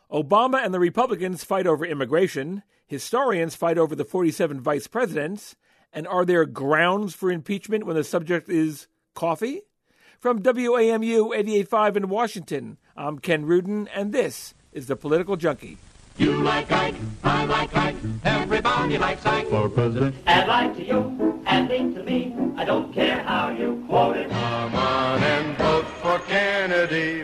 Obama and the Republicans fight over immigration. Historians fight over the 47 vice presidents. And are there grounds for impeachment when the subject is coffee? From WAMU 88.5 in Washington, I'm Ken Rudin, and this is The Political Junkie. You like Ike, I like Ike, everybody likes Ike for president. And like to you, and think to me, I don't care how you quote it. Come on and vote for Kennedy,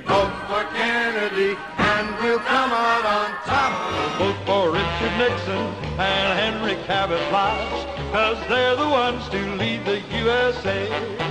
and we'll come out on top. Vote for Richard Nixon and Henry Cabot Lodge, 'cause they're the ones to lead the USA.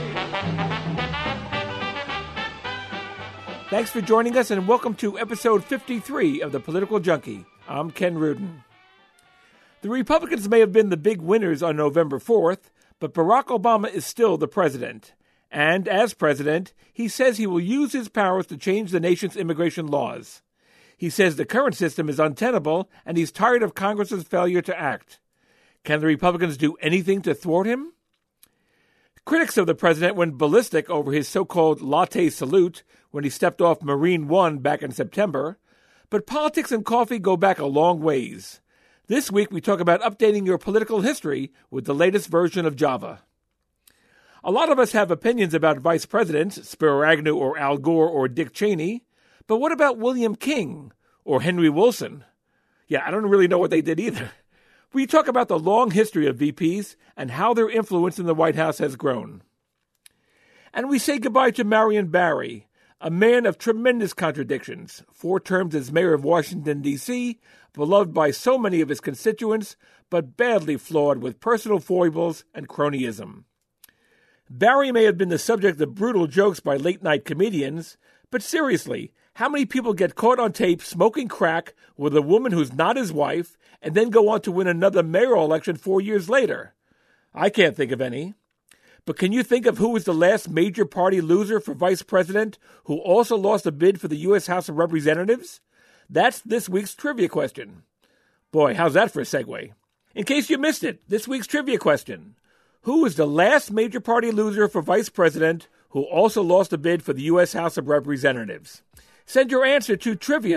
Thanks for joining us, and welcome to episode 53 of The Political Junkie. I'm Ken Rudin. The Republicans may have been the big winners on November 4th, but Barack Obama is still the president. And as president, he says he will use his powers to change the nation's immigration laws. He says the current system is untenable, and he's tired of Congress's failure to act. Can the Republicans do anything to thwart him? Critics of the president went ballistic over his so-called latte salute when he stepped off Marine One back in September, but politics and coffee go back a long ways. This week we talk about updating your political history with the latest version of Java. A lot of us have opinions about vice presidents, Spiro Agnew or Al Gore or Dick Cheney, but what about William King or Henry Wilson? Yeah, I don't really know what they did either. We talk about the long history of VPs and how their influence in the White House has grown. And we say goodbye to Marion Barry, a man of tremendous contradictions, 4 terms as mayor of Washington, D.C., beloved by so many of his constituents, but badly flawed with personal foibles and cronyism. Barry may have been the subject of brutal jokes by late-night comedians, but seriously, how many people get caught on tape smoking crack with a woman who's not his wife and then go on to win another mayoral election 4 years later? I can't think of any. But can you think of who was the last major party loser for vice president who also lost a bid for the U.S. House of Representatives? That's this week's trivia question. Boy, how's that for a segue? In case you missed it, this week's trivia question. Who was the last major party loser for vice president who also lost a bid for the U.S. House of Representatives? Send your answer to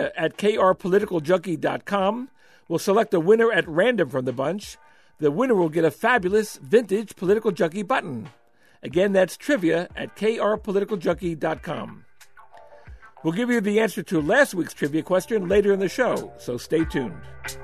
trivia@krpoliticaljunkie.com. We'll select a winner at random from the bunch. The winner will get a fabulous vintage Political Junkie button. Again, that's trivia@krpoliticaljunkie.com. We'll give you the answer to last week's trivia question later in the show, so stay tuned.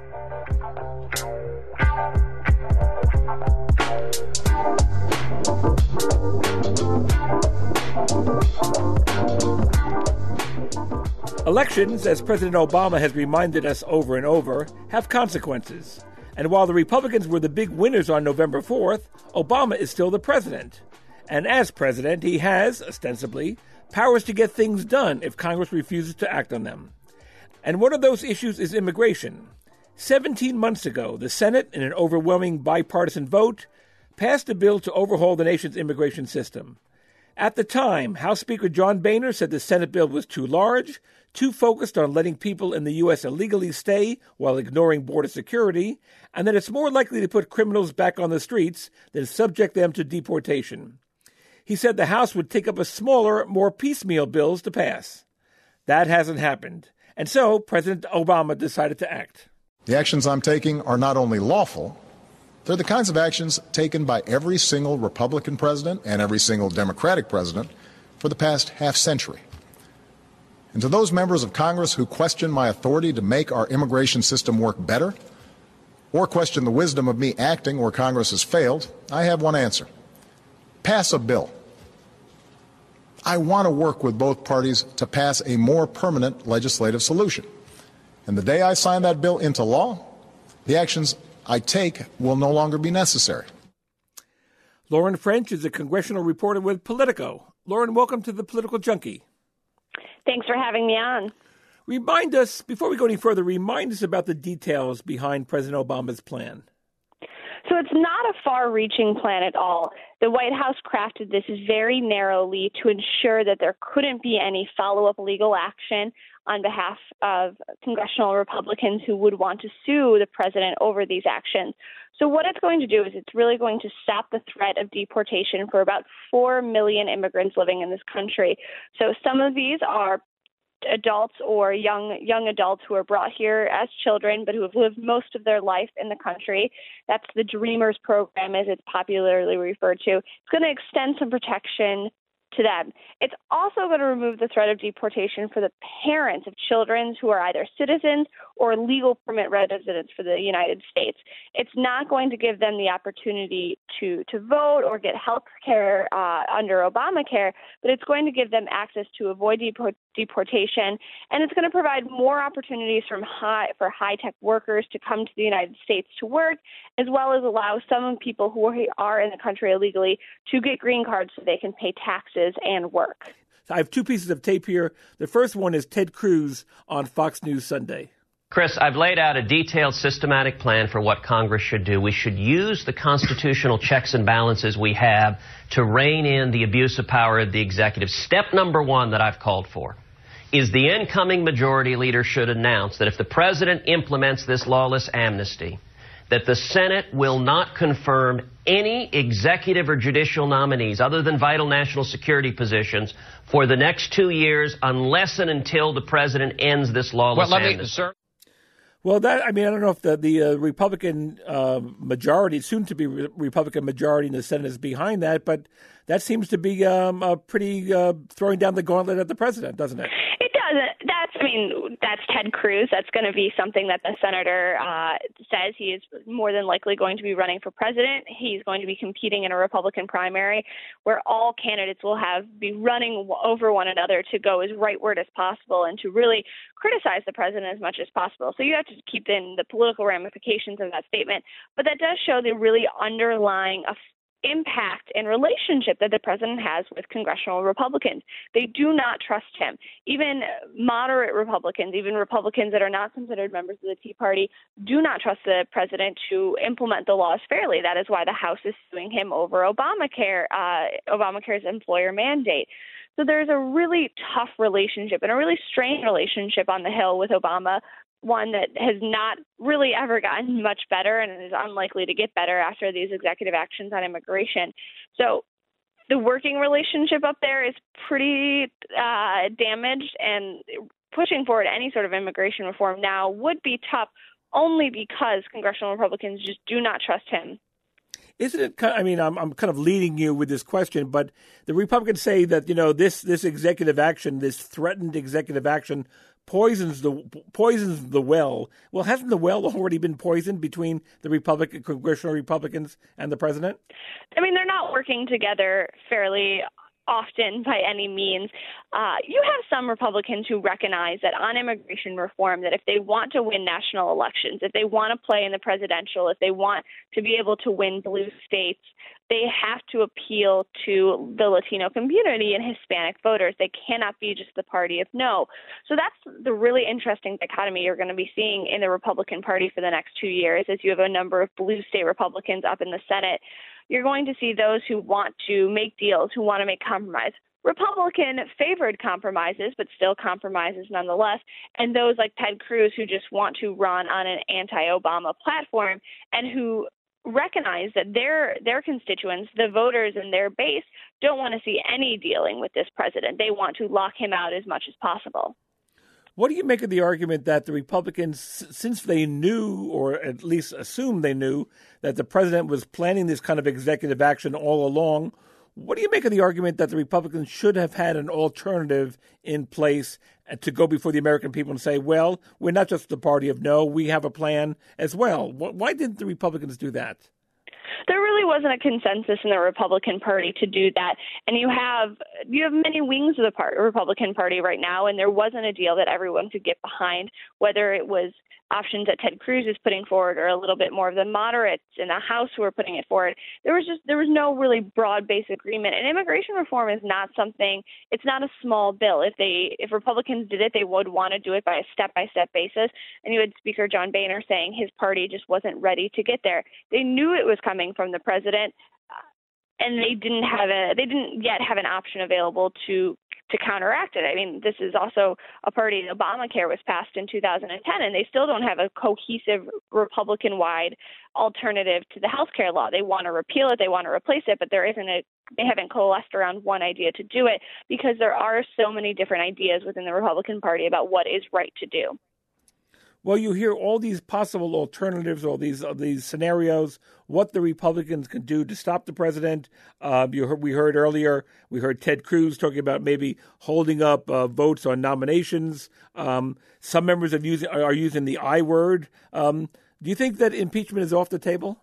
Elections, as President Obama has reminded us over and over, have consequences. And while the Republicans were the big winners on November 4th, Obama is still the president. And as president, he has, ostensibly, powers to get things done if Congress refuses to act on them. And one of those issues is immigration. 17 months ago, the Senate, in an overwhelming bipartisan vote, passed a bill to overhaul the nation's immigration system. At the time, House Speaker John Boehner said the Senate bill was too large, too focused on letting people in the U.S. illegally stay while ignoring border security, and that it's more likely to put criminals back on the streets than subject them to deportation. He said the House would take up a smaller, more piecemeal bills to pass. That hasn't happened, and so President Obama decided to act. The actions I'm taking are not only lawful, they're the kinds of actions taken by every single Republican president and every single Democratic president for the past half century. And to those members of Congress who question my authority to make our immigration system work better, or question the wisdom of me acting where Congress has failed, I have one answer. Pass a bill. I want to work with both parties to pass a more permanent legislative solution. And the day I sign that bill into law, the actions I take will no longer be necessary. Lauren French is a congressional reporter with Politico. Lauren, welcome to The Political Junkie. Thanks for having me on. Remind us, before we go any further, remind us about the details behind President Obama's plan. So it's not a far-reaching plan at all. The White House crafted this very narrowly to ensure that there couldn't be any follow-up legal action on behalf of congressional Republicans who would want to sue the president over these actions. So what it's going to do is it's really going to stop the threat of deportation for about 4 million immigrants living in this country. So some of these are adults or young adults who are brought here as children but who have lived most of their life in the country. That's the Dreamers program, as it's popularly referred to. It's going to extend some protection to them. It's also going to remove the threat of deportation for the parents of children who are either citizens or legal permanent residents for the United States. It's not going to give them the opportunity to vote or get health care under Obamacare, but it's going to give them access to avoid deportation, and it's going to provide more opportunities for high-tech workers to come to the United States to work, as well as allow some people who are in the country illegally to get green cards so they can pay taxes and work. I have two pieces of tape here. The first one is Ted Cruz on Fox News Sunday. Chris, I've laid out a detailed, systematic plan for what Congress should do. We should use the constitutional checks and balances we have to rein in the abuse of power of the executive. Step number one that I've called for is the incoming majority leader should announce that if the president implements this lawless amnesty, that the Senate will not confirm any executive or judicial nominees other than vital national security positions for the next 2 years unless and until the president ends this lawless amnesty. Well, I don't know if the Republican majority, soon to be Republican majority in the Senate, is behind that, but that seems to be a pretty throwing down the gauntlet at the president, doesn't it? It does. That's Ted Cruz. That's going to be something that the senator says. He is more than likely going to be running for president. He's going to be competing in a Republican primary where all candidates will be running over one another to go as rightward as possible and to really criticize the president as much as possible. So you have to keep in the political ramifications of that statement. But that does show the really underlying impact and relationship that the president has with congressional Republicans. They do not trust him. Even moderate Republicans, even Republicans that are not considered members of the Tea Party, do not trust the president to implement the laws fairly. That is why the House is suing him over Obamacare's employer mandate. So there's a really tough relationship and a really strained relationship on the Hill with Obama, one that has not really ever gotten much better and is unlikely to get better after these executive actions on immigration. So the working relationship up there is pretty damaged, and pushing forward any sort of immigration reform now would be tough only because congressional Republicans just do not trust him. Isn't it? I'm kind of leading you with this question, but the Republicans say that this executive action, this threatened executive action, poisons the well. Well, hasn't the well already been poisoned between the congressional Republicans and the president? They're not working together fairly often by any means. You have some Republicans who recognize that on immigration reform, that if they want to win national elections, if they want to play in the presidential, if they want to be able to win blue states, they have to appeal to the Latino community and Hispanic voters. They cannot be just the party of no. So that's the really interesting dichotomy you're going to be seeing in the Republican Party for the next 2 years, as you have a number of blue state Republicans up in the Senate. You're going to see those who want to make deals, who want to make compromise. Republican-favored compromises, but still compromises nonetheless, and those like Ted Cruz who just want to run on an anti-Obama platform and who recognize that their constituents, the voters in their base, don't want to see any dealing with this president. They want to lock him out as much as possible. What do you make of the argument that the Republicans, since they knew, or at least assumed they knew, that the president was planning this kind of executive action all along, what do you make of the argument that the Republicans should have had an alternative in place to go before the American people and say, well, we're not just the party of no, we have a plan as well? Why didn't the Republicans do that? There really wasn't a consensus in the Republican Party to do that. And you have many wings of the Republican Party right now, and there wasn't a deal that everyone could get behind, whether it was options that Ted Cruz is putting forward or a little bit more of the moderates in the House who are putting it forward. There was no really broad-based agreement. And immigration reform is not something, it's not a small bill. If Republicans did it, they would want to do it by a step-by-step basis. And you had Speaker John Boehner saying his party just wasn't ready to get there. They knew it was coming from the president, and they didn't yet have an option available to counteract it. This is also a party. Obamacare was passed in 2010, and they still don't have a cohesive Republican-wide alternative to the health care law. They want to repeal it, they want to replace it, but there isn't a they haven't coalesced around one idea to do it, because there are so many different ideas within the Republican Party about what is right to do. Well, you hear all these possible alternatives, all these scenarios, what the Republicans can do to stop the president. We heard earlier, Ted Cruz talking about maybe holding up votes on nominations. Some members are using the I word. Do you think that impeachment is off the table?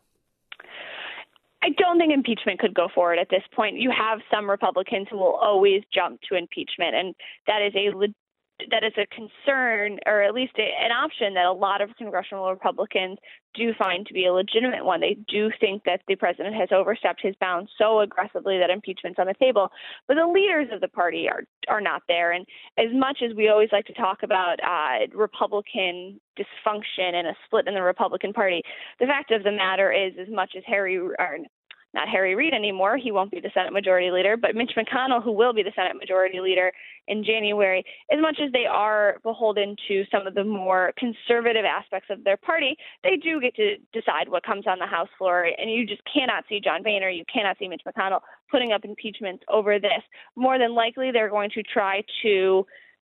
I don't think impeachment could go forward at this point. You have some Republicans who will always jump to impeachment, and that is a concern, or at least an option that a lot of congressional Republicans do find to be a legitimate one. They do think that the president has overstepped his bounds so aggressively that impeachment's on the table. But the leaders of the party are not there. And as much as we always like to talk about Republican dysfunction and a split in the Republican Party, the fact of the matter is, as much as not Harry Reid anymore, he won't be the Senate Majority Leader, but Mitch McConnell, who will be the Senate Majority Leader in January, as much as they are beholden to some of the more conservative aspects of their party, they do get to decide what comes on the House floor, and you just cannot see John Boehner, you cannot see Mitch McConnell putting up impeachments over this. More than likely, they're going to try to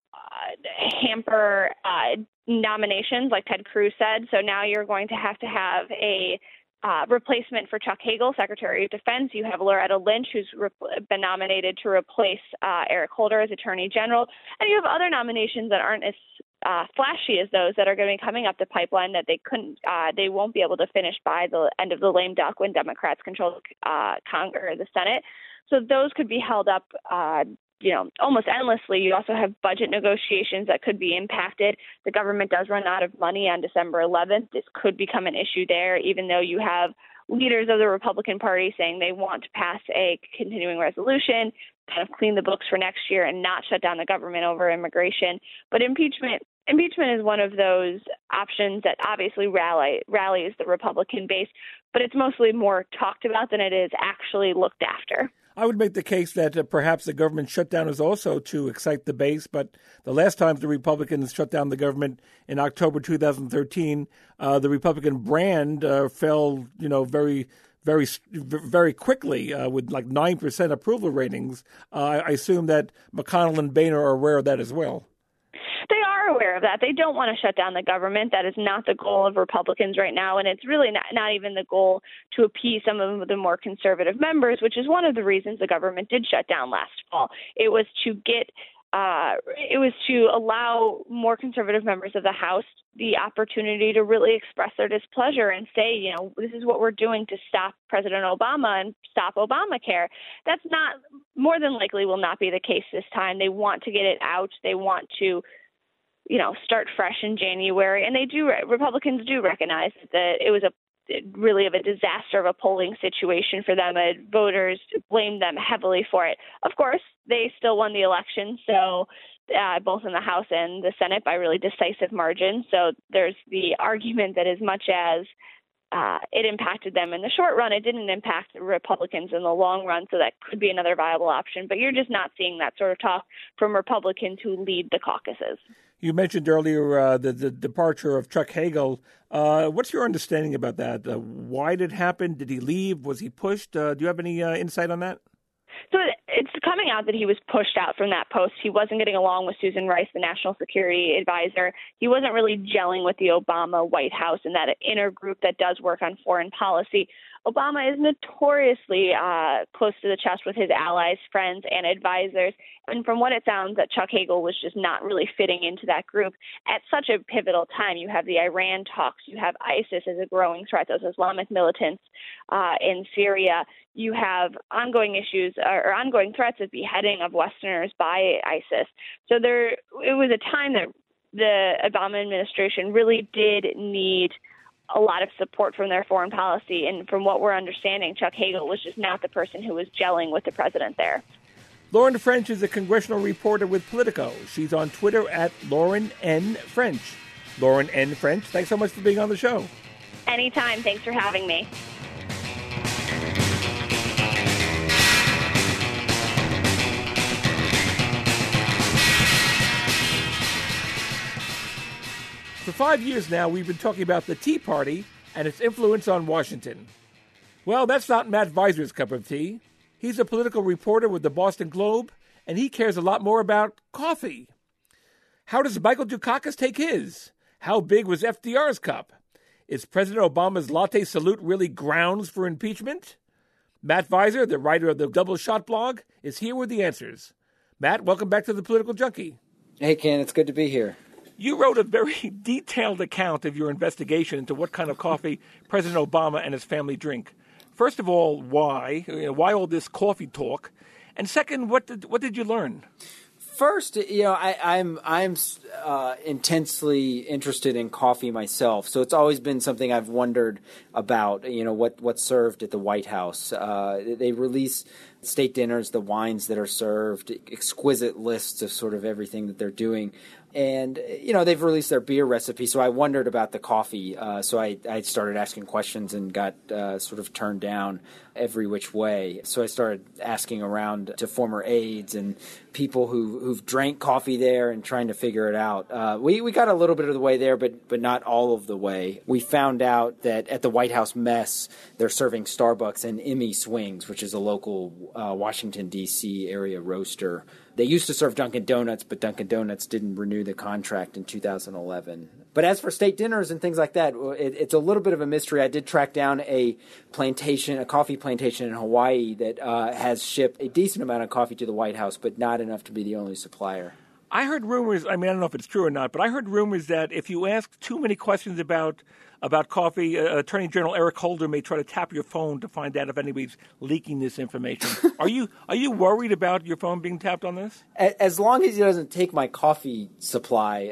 hamper nominations, like Ted Cruz said, so now you're going to have a replacement for Chuck Hagel, Secretary of Defense. You have Loretta Lynch, who's been nominated to replace Eric Holder as Attorney General. And you have other nominations that aren't as flashy as those that are going to be coming up the pipeline that they won't be able to finish by the end of the lame duck when Democrats control Congress or the Senate. So those could be held up almost endlessly. You also have budget negotiations that could be impacted. The government does run out of money on December 11th. This could become an issue there, even though you have leaders of the Republican Party saying they want to pass a continuing resolution, kind of clean the books for next year and not shut down the government over immigration. But impeachment is one of those options that obviously rallies the Republican base, but it's mostly more talked about than it is actually looked after. I would make the case that perhaps the government shutdown is also to excite the base, but the last time the Republicans shut down the government in October 2013, the Republican brand fell, very, very, very quickly with like 9% approval ratings. I assume that McConnell and Boehner are aware of that as well. They are aware of that. They don't want to shut down the government. That is not the goal of Republicans right now, and it's really not even the goal to appease some of the more conservative members, which is one of the reasons the government did shut down last fall. It was to allow more conservative members of the House the opportunity to really express their displeasure and say, this is what we're doing to stop President Obama and stop Obamacare. That's not, more than likely will not be the case this time. They want to get it out. They want to, start fresh in January. And Republicans do recognize that it was really of a disaster of a polling situation for them. Voters blamed them heavily for it. Of course, they still won the election, so both in the House and the Senate by really decisive margins. So there's the argument that as much as it impacted them in the short run, it didn't impact the Republicans in the long run, so that could be another viable option. But you're just not seeing that sort of talk from Republicans who lead the caucuses. You mentioned earlier the departure of Chuck Hagel. What's your understanding about that? Why did it happen? Did he leave? Was he pushed? Do you have any insight on that? So it's coming out that he was pushed out from that post. He wasn't getting along with Susan Rice, the national security advisor. He wasn't really gelling with the Obama White House and that inner group that does work on foreign policy. Obama is notoriously close to the chest with his allies, friends, and advisors. And from what it sounds, that Chuck Hagel was just not really fitting into that group at such a pivotal time. You have the Iran talks. You have ISIS as a growing threat, those Islamic militants in Syria. You have ongoing issues or ongoing threats of beheading of Westerners by ISIS. So it was a time that the Obama administration really did need a lot of support from their foreign policy. And from what we're understanding, Chuck Hagel was just not the person who was gelling with the president there. Lauren French is a congressional reporter with Politico. She's on Twitter at Lauren N. French. Lauren N. French, thanks so much for being on the show. Anytime. Thanks for having me. For 5 years now, we've been talking about the Tea Party and its influence on Washington. Well, that's not Matt Viser's cup of tea. He's a political reporter with the Boston Globe, and he cares a lot more about coffee. How does Michael Dukakis take his? How big was FDR's cup? Is President Obama's latte salute really grounds for impeachment? Matt Visor, the writer of the Double Shot blog, is here with the answers. Matt, welcome back to the Political Junkie. Hey, Ken, it's good to be here. You wrote a very detailed account of your investigation into what kind of coffee President Obama and his family drink. First of all, why? Why all this coffee talk? And second, what did you learn? First, I'm intensely interested in coffee myself, so it's always been something I've wondered about. What's served at the White House. They release state dinners, the wines that are served, exquisite lists of sort of everything that they're doing. And, they've released their beer recipe, so I wondered about the coffee. So I started asking questions and got sort of turned down every which way. So I started asking around to former aides and people who've drank coffee there and trying to figure it out. We got a little bit of the way there, but not all of the way. We found out that at the White House mess, they're serving Starbucks and Emmy Swings, which is a local Washington, D.C. area roaster. They used to serve Dunkin' Donuts, but Dunkin' Donuts didn't renew the contract in 2011. But as for state dinners and things like that, it's a little bit of a mystery. I did track down a coffee plantation in Hawaii that has shipped a decent amount of coffee to the White House, but not enough to be the only supplier. I heard rumors, I don't know if it's true or not, but I heard rumors that if you ask too many questions about coffee, Attorney General Eric Holder may try to tap your phone to find out if anybody's leaking this information. Are you worried about your phone being tapped on this? As long as he doesn't take my coffee supply,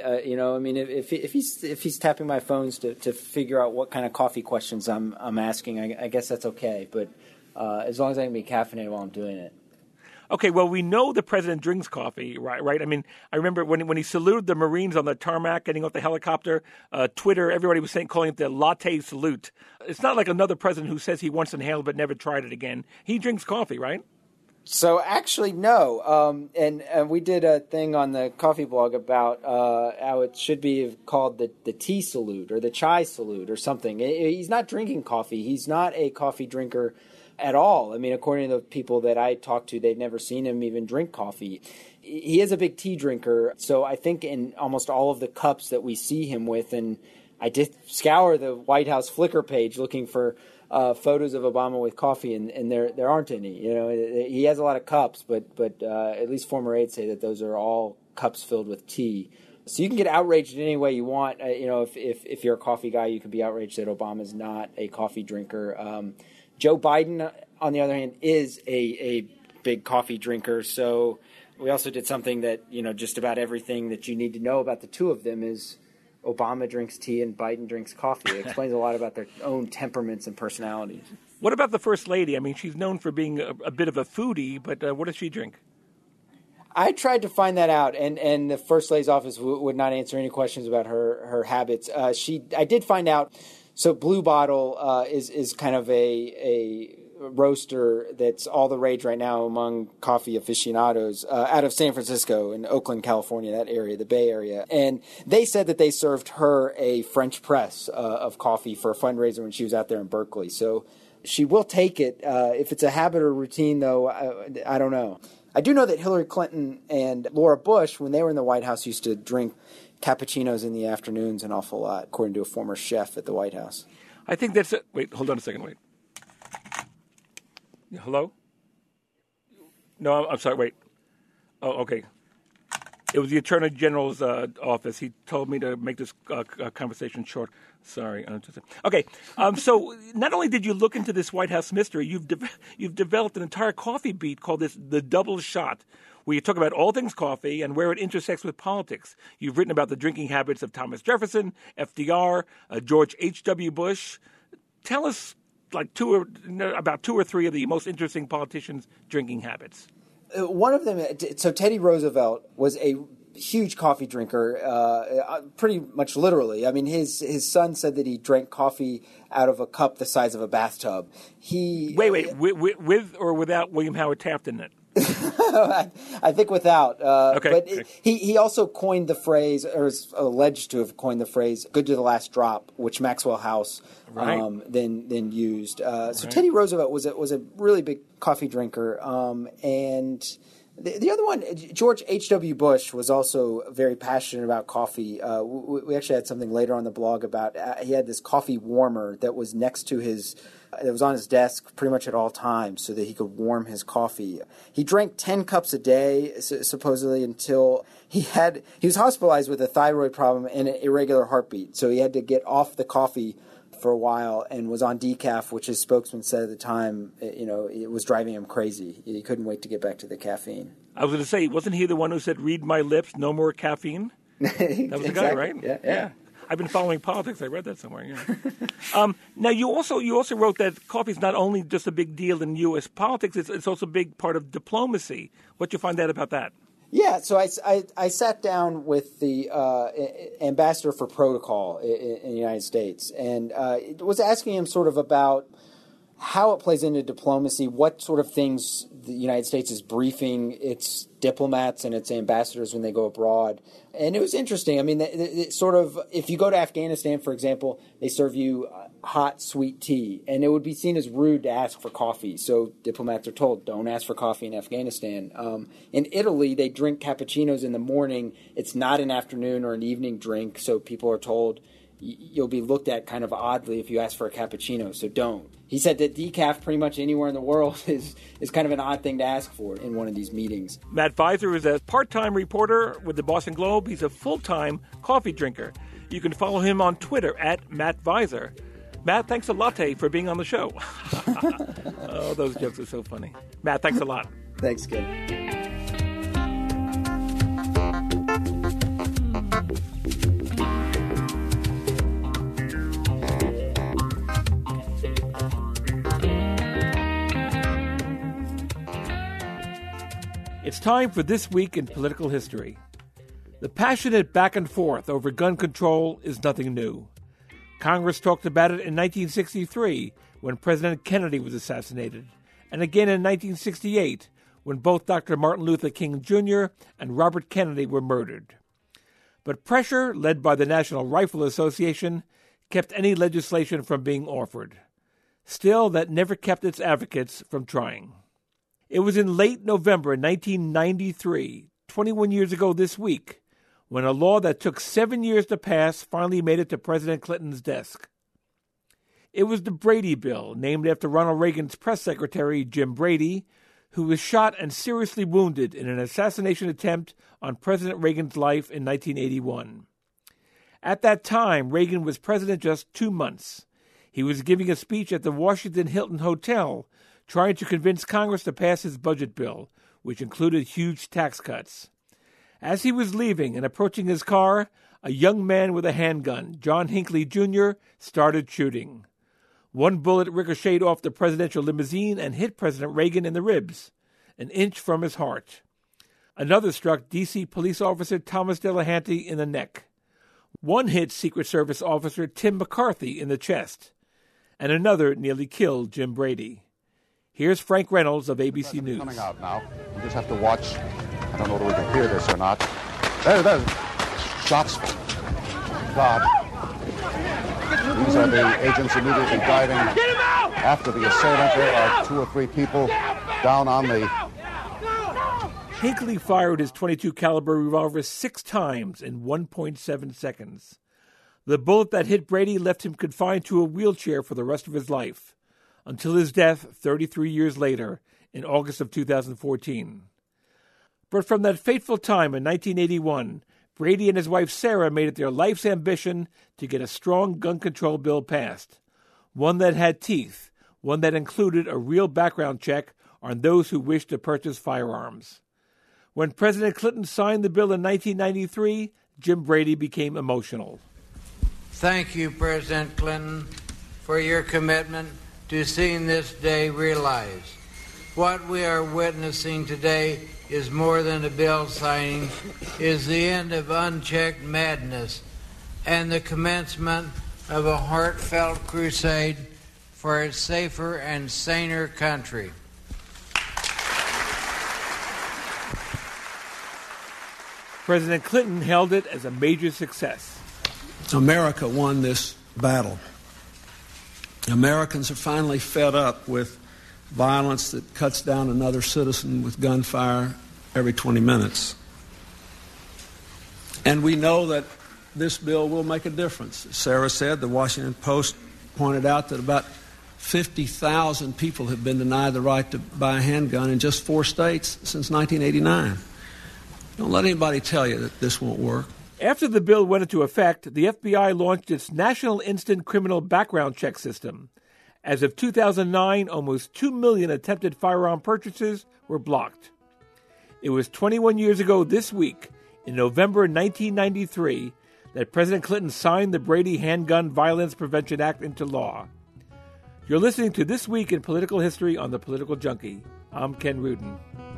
if he's tapping my phones to figure out what kind of coffee questions I'm asking, I guess that's okay. But as long as I can be caffeinated while I'm doing it. Okay, well, we know the president drinks coffee, right? I remember when he saluted the Marines on the tarmac getting off the helicopter, Twitter, everybody was calling it the latte salute. It's not like another president who says he once inhaled but never tried it again. He drinks coffee, right? So actually, no. And we did a thing on the coffee blog about how it should be called the tea salute or the chai salute or something. He's not drinking coffee. He's not a coffee drinker at all. According to the people that I talked to, they've never seen him even drink coffee. He is a big tea drinker, so I think in almost all of the cups that we see him with, and I did scour the White House Flickr page looking for photos of Obama with coffee, and there aren't any. He has a lot of cups, but at least former aides say that those are all cups filled with tea. So you can get outraged in any way you want. If you're a coffee guy, you can be outraged that Obama's not a coffee drinker. Joe Biden, on the other hand, is a big coffee drinker. So we also did something that, just about everything that you need to know about the two of them is Obama drinks tea and Biden drinks coffee. It explains a lot about their own temperaments and personalities. What about the First Lady? She's known for being a bit of a foodie, but what does she drink? I tried to find that out, and the First Lady's office would not answer any questions about her habits. I did find out. So Blue Bottle is kind of a roaster that's all the rage right now among coffee aficionados out of San Francisco and Oakland, California, that area, the Bay Area. And they said that they served her a French press of coffee for a fundraiser when she was out there in Berkeley. So she will take it. If it's a habit or routine, though, I don't know. I do know that Hillary Clinton and Laura Bush, when they were in the White House, used to drink cappuccinos in the afternoons an awful lot, according to a former chef at the White House. I think that's it. Wait, hold on a second. Wait. Hello? No, I'm sorry. Wait. Oh, okay. It was the Attorney General's office. He told me to make this conversation short. Sorry. Okay. So not only did you look into this White House mystery, you've developed an entire coffee beat called the Double Shot, where you talk about all things coffee and where it intersects with politics. You've written about the drinking habits of Thomas Jefferson, FDR, George H.W. Bush. Tell us about two or three of the most interesting politicians' drinking habits. One of them, so Teddy Roosevelt was a huge coffee drinker, pretty much literally. His son said that he drank coffee out of a cup the size of a bathtub. Wait, with or without William Howard Taft in it? I think without. Okay. But he also coined the phrase, or is alleged to have coined the phrase, "good to the last drop," which Maxwell House then used. So Teddy Roosevelt was a really big coffee drinker, and the other one, George H.W. Bush, was also very passionate about coffee. We actually had something later on the blog about he had this coffee warmer that was next to his. It was on his desk pretty much at all times so that he could warm his coffee. He drank 10 cups a day, supposedly, until he was hospitalized with a thyroid problem and an irregular heartbeat. So he had to get off the coffee for a while and was on decaf, which his spokesman said at the time, it was driving him crazy. He couldn't wait to get back to the caffeine. I was going to say, wasn't he the one who said, "Read my lips, no more caffeine"? That was the guy, right? Yeah. I've been following politics. I read that somewhere. Yeah. Now, you also wrote that coffee is not only just a big deal in U.S. politics; it's also a big part of diplomacy. What you find out about that? Yeah, so I sat down with the ambassador for protocol in the United States and was asking him sort of about how it plays into diplomacy, what sort of things the United States is briefing its diplomats and its ambassadors when they go abroad. And it was interesting. I mean, it sort of, if you go to Afghanistan, for example, they serve you hot, sweet tea, and it would be seen as rude to ask for coffee. So diplomats are told, don't ask for coffee in Afghanistan. In Italy, they drink cappuccinos in the morning. It's not an afternoon or an evening drink, so people are told you'll be looked at kind of oddly if you ask for a cappuccino, so don't. He said that decaf pretty much anywhere in the world is kind of an odd thing to ask for in one of these meetings. Matt Visor is a part-time reporter with the Boston Globe. He's a full-time coffee drinker. You can follow him on Twitter at Matt Visor. Matt, thanks a latte for being on the show. Oh, those jokes are so funny. Matt, thanks a lot. Thanks, Ken. It's time for This Week in Political History. The passionate back and forth over gun control is nothing new. Congress talked about it in 1963 when President Kennedy was assassinated, and again in 1968 when both Dr. Martin Luther King Jr. and Robert Kennedy were murdered. But pressure, led by the National Rifle Association, kept any legislation from being offered. Still, that never kept its advocates from trying. It was in late November 1993, 21 years ago this week, when a law that took 7 years to pass finally made it to President Clinton's desk. It was the Brady Bill, named after Ronald Reagan's press secretary, Jim Brady, who was shot and seriously wounded in an assassination attempt on President Reagan's life in 1981. At that time, Reagan was president just 2 months. He was giving a speech at the Washington Hilton Hotel, trying to convince Congress to pass his budget bill, which included huge tax cuts. As he was leaving and approaching his car, a young man with a handgun, John Hinckley Jr., started shooting. One bullet ricocheted off the presidential limousine and hit President Reagan in the ribs, an inch from his heart. Another struck D.C. police officer Thomas Delahanty in the neck. One hit Secret Service officer Tim McCarthy in the chest, and another nearly killed Jim Brady. Here's Frank Reynolds of ABC News. Coming out now. We just have to watch. I don't know whether we can hear this or not. There's shots. God. These are the agents immediately diving after the assailant. There are 2 or 3 people down on the... Hinckley fired his .22 caliber revolver 6 times in 1.7 seconds. The bullet that hit Brady left him confined to a wheelchair for the rest of his life, until his death 33 years later in August of 2014. But from that fateful time in 1981, Brady and his wife Sarah made it their life's ambition to get a strong gun control bill passed, one that had teeth, one that included a real background check on those who wished to purchase firearms. When President Clinton signed the bill in 1993, Jim Brady became emotional. Thank you, President Clinton, for your commitment to seeing this day realized. What we are witnessing today is more than a bill signing, is the end of unchecked madness and the commencement of a heartfelt crusade for a safer and saner country. President Clinton hailed it as a major success. America won this battle. Americans are finally fed up with violence that cuts down another citizen with gunfire every 20 minutes. And we know that this bill will make a difference. As Sarah said, the Washington Post pointed out that about 50,000 people have been denied the right to buy a handgun in just 4 states since 1989. Don't let anybody tell you that this won't work. After the bill went into effect, the FBI launched its National Instant Criminal Background Check System. As of 2009, almost 2 million attempted firearm purchases were blocked. It was 21 years ago this week, in November 1993, that President Clinton signed the Brady Handgun Violence Prevention Act into law. You're listening to This Week in Political History on The Political Junkie. I'm Ken Rudin.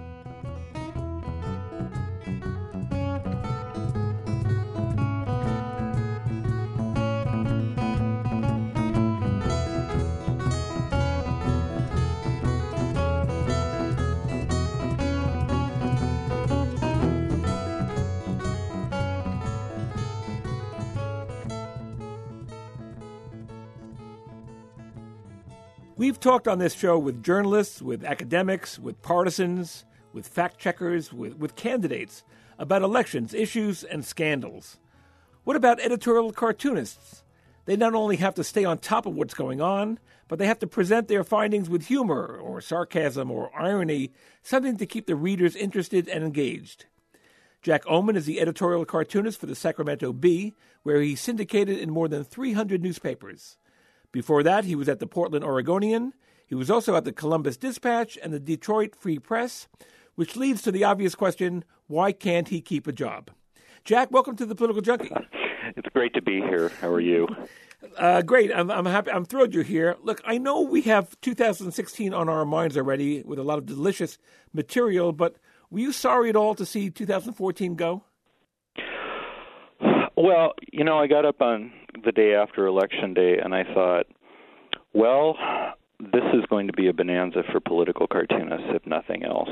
We've talked on this show with journalists, with academics, with partisans, with fact-checkers, with candidates about elections, issues, and scandals. What about editorial cartoonists? They not only have to stay on top of what's going on, but they have to present their findings with humor or sarcasm or irony, something to keep the readers interested and engaged. Jack Oman is the editorial cartoonist for the Sacramento Bee, where he's syndicated in more than 300 newspapers. Before that, he was at the Portland Oregonian. He was also at the Columbus Dispatch and the Detroit Free Press, which leads to the obvious question, why can't he keep a job? Jack, welcome to The Political Junkie. It's great to be here. How are you? Great. I'm happy. I'm thrilled you're here. Look, I know we have 2016 on our minds already with a lot of delicious material, but were you sorry at all to see 2014 go? Well, I got up on the day after Election Day, and I thought, well, this is going to be a bonanza for political cartoonists, if nothing else.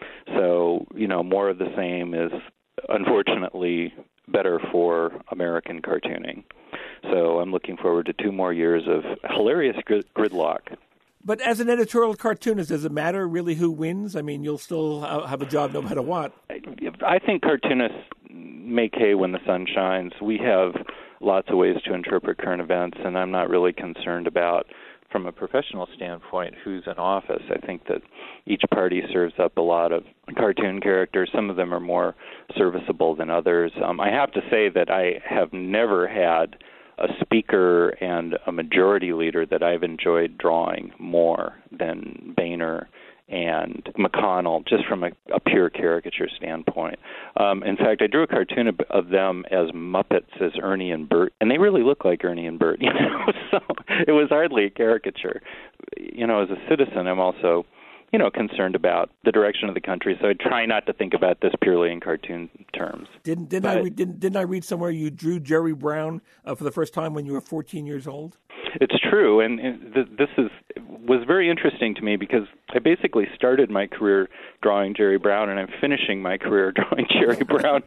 So, more of the same is, unfortunately, better for American cartooning. So I'm looking forward to 2 more years of hilarious gridlock. But as an editorial cartoonist, does it matter really who wins? I mean, you'll still have a job no matter what. I think cartoonists make hay when the sun shines. We have lots of ways to interpret current events, and I'm not really concerned about, from a professional standpoint, who's in office. I think that each party serves up a lot of cartoon characters. Some of them are more serviceable than others. I have to say that I have never had a speaker and a majority leader that I've enjoyed drawing more than Boehner and McConnell, just from a pure caricature standpoint. In fact, I drew a cartoon of them as Muppets, as Ernie and Bert, and they really look like Ernie and Bert, so it was hardly a caricature. As a citizen, I'm also, concerned about the direction of the country, so I try not to think about this purely in cartoon terms. Didn't I read somewhere you drew Jerry Brown for the first time when you were 14 years old? It's true, and this was very interesting to me because I basically started my career drawing Jerry Brown, and I'm finishing my career drawing Jerry Brown.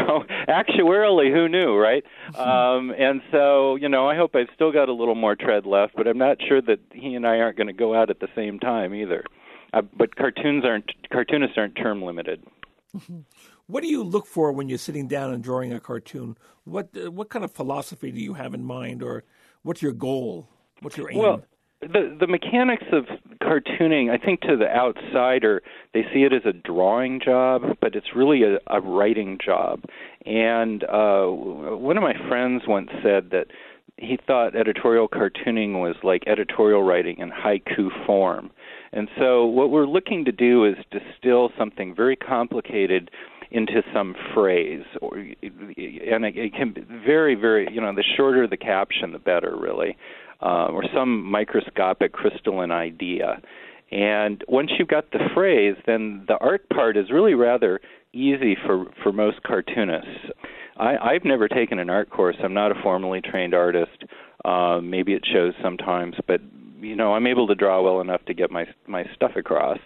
Actuarially, who knew, right? And so, I hope I've still got a little more tread left, but I'm not sure that he and I aren't going to go out at the same time either. But cartoonists aren't term limited. What do you look for when you're sitting down and drawing a cartoon? What kind of philosophy do you have in mind, or what's your goal? What's your aim? Well, the mechanics of cartooning, I think to the outsider, they see it as a drawing job, but it's really a writing job. And one of my friends once said that he thought editorial cartooning was like editorial writing in haiku form. And so what we're looking to do is distill something very complicated into some phrase, and it can be very, very, the shorter the caption, the better, really, or some microscopic crystalline idea. And once you've got the phrase, then the art part is really rather easy for most cartoonists. I've never taken an art course. I'm not a formally trained artist. Maybe it shows sometimes, but I'm able to draw well enough to get my stuff across.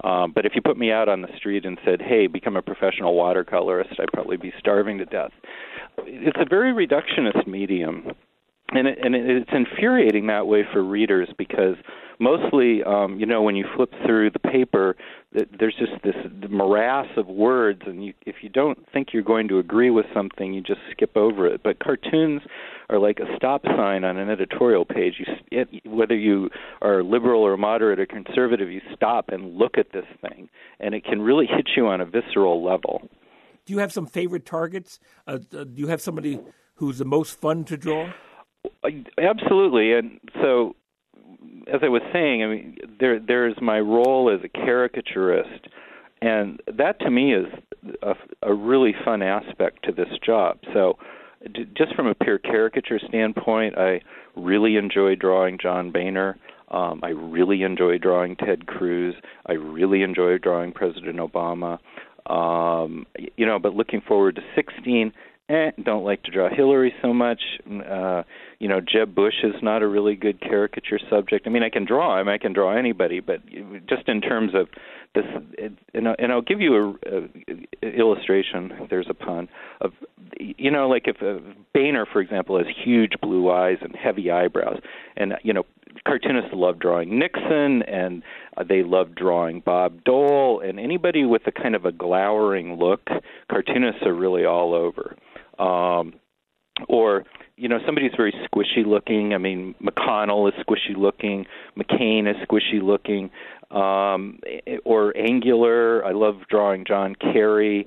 But if you put me out on the street and said, hey, become a professional watercolorist, I'd probably be starving to death. It's a very reductionist medium. And it's infuriating that way for readers because mostly, when you flip through the paper, there's just this morass of words, and if you don't think you're going to agree with something, you just skip over it. But cartoons are like a stop sign on an editorial page. Whether you are liberal or moderate or conservative, you stop and look at this thing, and it can really hit you on a visceral level. Do you have some favorite targets? Do you have somebody who's the most fun to draw? Absolutely, and so as I was saying, I mean, there's my role as a caricaturist, and that to me is a really fun aspect to this job. So just from a pure caricature standpoint, I really enjoy drawing John Boehner. I really enjoy drawing Ted Cruz. I really enjoy drawing President Obama. But looking forward to 2016, don't like to draw Hillary so much. Jeb Bush is not a really good caricature subject. I mean, I can draw him, I can draw anybody, but just in terms of this, and I'll give you a illustration. There's a pun of, like if Boehner, for example, has huge blue eyes and heavy eyebrows, and cartoonists love drawing Nixon, and they love drawing Bob Dole, and anybody with a kind of a glowering look, cartoonists are really all over. Or somebody's very squishy looking. I mean, McConnell is squishy looking. McCain is squishy looking. Or angular. I love drawing John Kerry.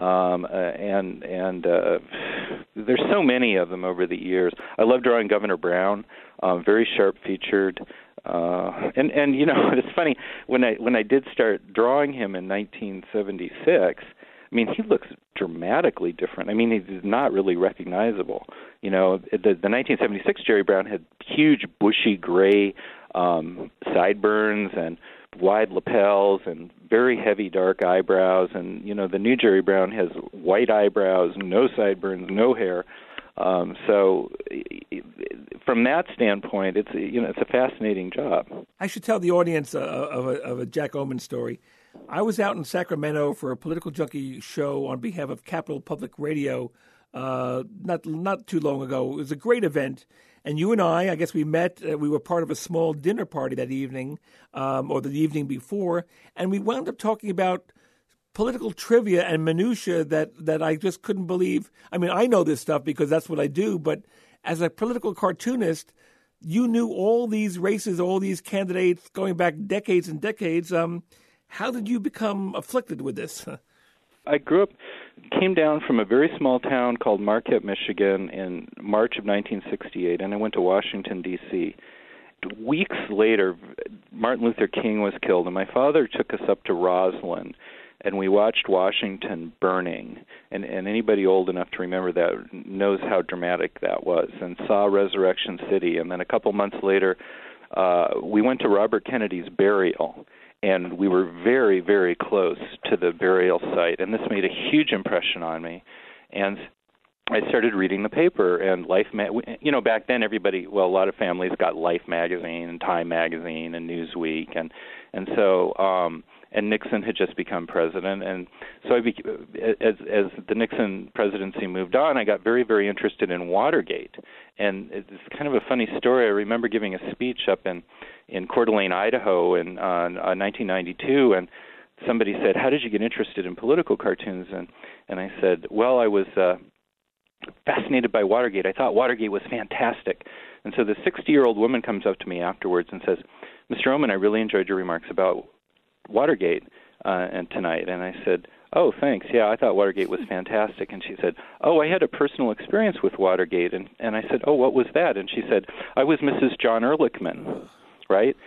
And there's so many of them over the years. I love drawing Governor Brown. Very sharp featured. And it's funny when I did start drawing him in 1976. I mean, he looks dramatically different. I mean, he's not really recognizable. The 1976 Jerry Brown had huge bushy gray sideburns and wide lapels and very heavy dark eyebrows. And, the new Jerry Brown has white eyebrows, no sideburns, no hair. So from that standpoint, it's a fascinating job. I should tell the audience of a Jack Oman story. I was out in Sacramento for a Political Junkie show on behalf of Capital Public Radio not too long ago. It was a great event, and you and I guess we met. We were part of a small dinner party that evening, or the evening before, and we wound up talking about political trivia and minutia that I just couldn't believe. I mean, I know this stuff because that's what I do, but as a political cartoonist, you knew all these races, all these candidates going back decades and decades. How did you become afflicted with this? I came down from a very small town called Marquette, Michigan in March of 1968, and I went to Washington, D.C. Weeks later, Martin Luther King was killed, and my father took us up to Roslyn, and we watched Washington burning. And anybody old enough to remember that knows how dramatic that was, and saw Resurrection City. And then a couple months later, we went to Robert Kennedy's burial, and we were very, very close to the burial site, and this made a huge impression on me. And I started reading the paper, and back then a lot of families got Life magazine and Time magazine and Newsweek, and so and Nixon had just become president, and so as the Nixon presidency moved on, I got very, very interested in Watergate. And it's kind of a funny story. I remember giving a speech up in Coeur d'Alene, Idaho in 1992, and somebody said, "How did you get interested in political cartoons?" And I said, "Well, I was fascinated by Watergate. I thought Watergate was fantastic." And so the 60-year-old woman comes up to me afterwards and says, "Mr. Oman, I really enjoyed your remarks about Watergate and tonight." And I said, "Oh, thanks. Yeah, I thought Watergate was fantastic." And she said, "Oh, I had a personal experience with Watergate." And I said, "Oh, what was that?" And she said, "I was Mrs. John Ehrlichman." Right?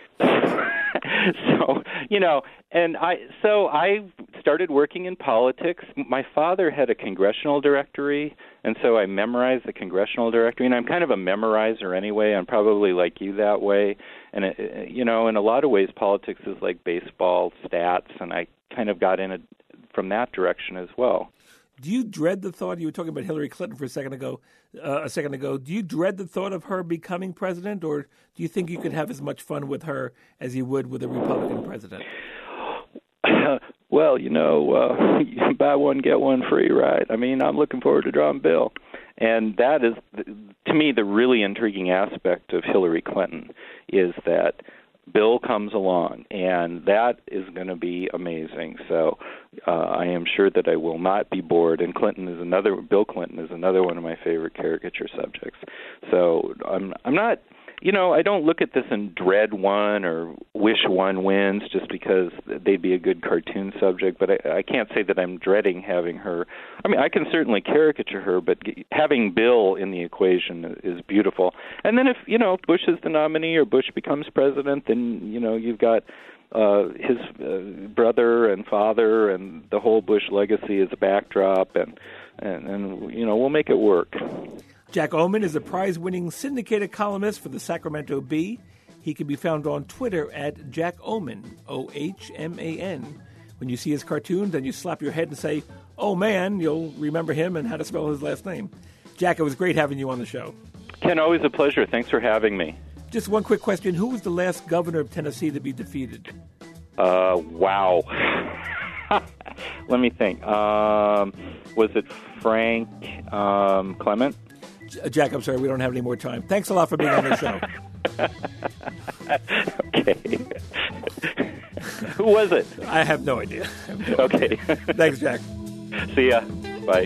So, and I started working in politics. My father had a congressional directory, and so I memorized the congressional directory, and I'm kind of a memorizer anyway. I'm probably like you that way. And, in a lot of ways, politics is like baseball stats, and I kind of got in it from that direction as well. Do you dread the thought? You were talking about Hillary Clinton for a second ago. Do you dread the thought of her becoming president, or do you think you could have as much fun with her as you would with a Republican president? Well, buy one, get one free, right? I mean, I'm looking forward to drawing Bill. And that is, to me, the really intriguing aspect of Hillary Clinton is that Bill comes along, and that is going to be amazing. So I am sure that I will not be bored. And Bill Clinton is another one of my favorite caricature subjects. So I'm not, I don't look at this and dread one or wish one wins just because they'd be a good cartoon subject. But I can't say that I'm dreading having her. I mean, I can certainly caricature her, but having Bill in the equation is beautiful. And then if, Bush is the nominee or Bush becomes president, then, you've got his brother and father and the whole Bush legacy as a backdrop, and we'll make it work. Jack Ohman is a prize-winning syndicated columnist for the Sacramento Bee. He can be found on Twitter at Jack Ohman, O-H-M-A-N. When you see his cartoons and you slap your head and say, "Oh man," you'll remember him and how to spell his last name. Jack, it was great having you on the show. Ken, always a pleasure. Thanks for having me. Just one quick question. Who was the last governor of Tennessee to be defeated? Wow. Let me think. Was it Frank Clement? Jack, I'm sorry, we don't have any more time. Thanks a lot for being on the show. Okay. Who was it? I have no idea. Okay. Thanks, Jack. See ya. Bye.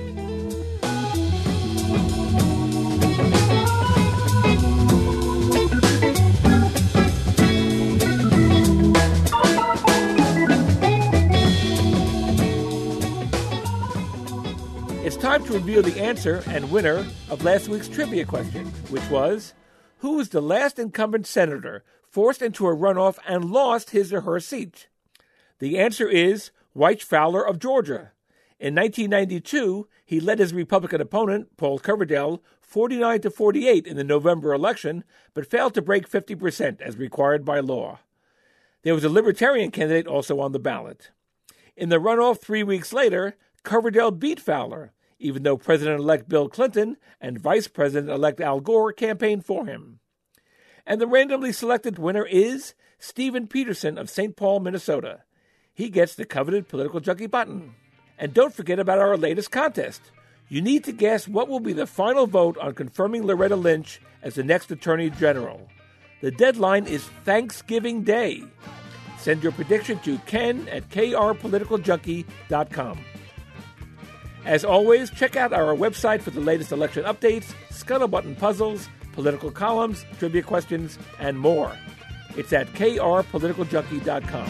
It's time to reveal the answer and winner of last week's trivia question, which was, who was the last incumbent senator forced into a runoff and lost his or her seat? The answer is Wyche Fowler of Georgia. In 1992, he led his Republican opponent, Paul Coverdell, 49-48 in the November election, but failed to break 50% as required by law. There was a Libertarian candidate also on the ballot. In the runoff 3 weeks later, Coverdell beat Fowler, even though President-elect Bill Clinton and Vice President-elect Al Gore campaigned for him. And the randomly selected winner is Stephen Peterson of St. Paul, Minnesota. He gets the coveted Political Junkie button. And don't forget about our latest contest. You need to guess what will be the final vote on confirming Loretta Lynch as the next Attorney General. The deadline is Thanksgiving Day. Send your prediction to ken at krpoliticaljunkie.com. As always, check out our website for the latest election updates, scuttlebutt puzzles, political columns, trivia questions, and more. It's at krpoliticaljunkie.com.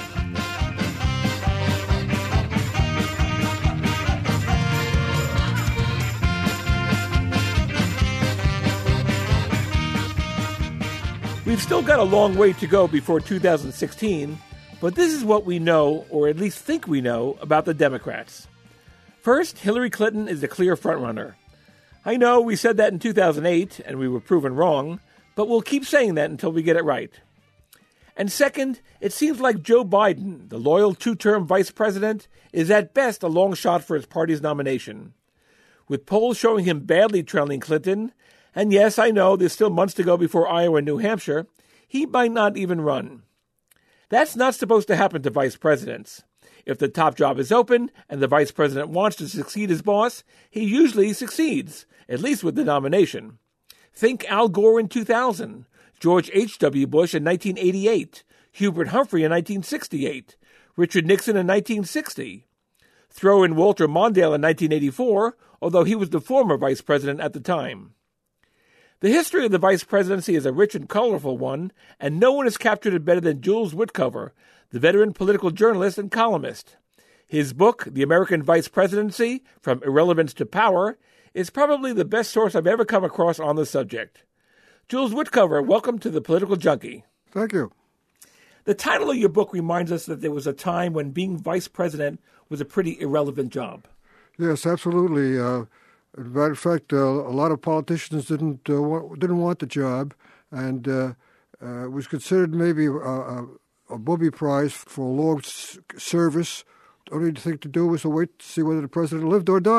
We've still got a long way to go before 2016, but this is what we know, or at least think we know, about the Democrats. First, Hillary Clinton is the clear frontrunner. I know we said that in 2008, and we were proven wrong, but we'll keep saying that until we get it right. And second, it seems like Joe Biden, the loyal two-term vice president, is at best a long shot for his party's nomination. With polls showing him badly trailing Clinton, and yes, I know there's still months to go before Iowa and New Hampshire, he might not even run. That's not supposed to happen to vice presidents. If the top job is open and the vice president wants to succeed his boss, he usually succeeds, at least with the nomination. Think Al Gore in 2000, George H.W. Bush in 1988, Hubert Humphrey in 1968, Richard Nixon in 1960. Throw in Walter Mondale in 1984, although he was the former vice president at the time. The history of the vice presidency is a rich and colorful one, and no one has captured it better than Jules Witcover, the veteran political journalist and columnist. His book, The American Vice Presidency, From Irrelevance to Power, is probably the best source I've ever come across on the subject. Jules Witcover, welcome to the Political Junkie. Thank you. The title of your book reminds us that there was a time when being vice president was a pretty irrelevant job. Yes, absolutely. As a matter of fact, a lot of politicians didn't want the job, and it was considered maybe a booby prize for a long service. The only thing to do was to wait to see whether the president lived or died.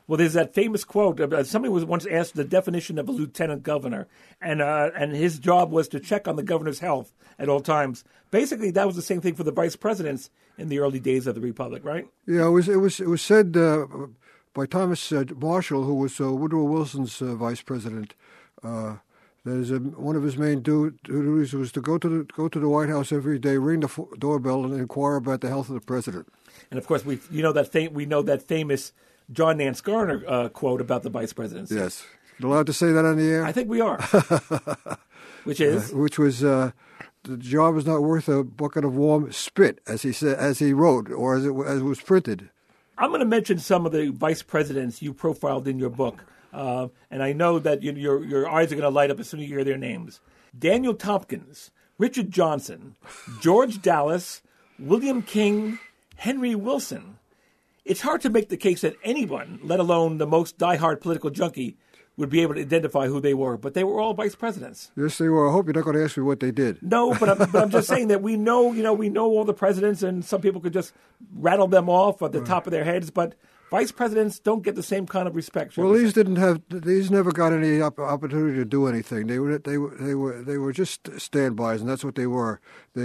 Well, there's that famous quote. Somebody was once asked the definition of a lieutenant governor, and his job was to check on the governor's health at all times. Basically, that was the same thing for the vice presidents in the early days of the Republic, right? Yeah, it was said by Thomas Marshall, who was Woodrow Wilson's vice president. That is one of his main duties was to go to the White House every day, ring the doorbell, and inquire about the health of the president. And of course, we know that famous John Nance Garner quote about the vice presidency. Yes. You're allowed to say that on the air? I think we are. Which is? Which was, the job is not worth a bucket of warm spit, as he wrote, or as it was printed. I'm going to mention some of the vice presidents you profiled in your book. And I know that your eyes are going to light up as soon as you hear their names. Daniel Tompkins, Richard Johnson, George Dallas, William King, Henry Wilson. It's hard to make the case that anyone, let alone the most diehard political junkie, would be able to identify who they were. But they were all vice presidents. Yes, they were. I hope you're not going to ask me what they did. No, but I'm just saying that we know all the presidents, and some people could just rattle them off at the top of their heads. But vice presidents don't get the same kind of respect. Well, these never got any opportunity to do anything. They were just standbys, and that's what they were.